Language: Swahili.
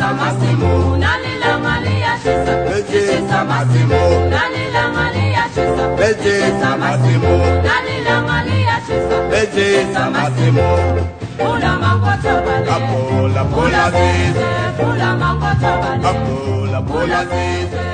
masimu nalila malia shisa Bejisa masimu nalila malia shisa Bejisa masimu nalila malia shisa Bejisa masimu Pula mangota bale Pula zizi Pula mangota bale Pula zizi